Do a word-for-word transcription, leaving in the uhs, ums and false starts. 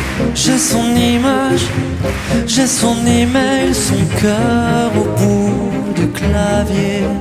J'ai son image, j'ai son email, son cœur au bout du clavier.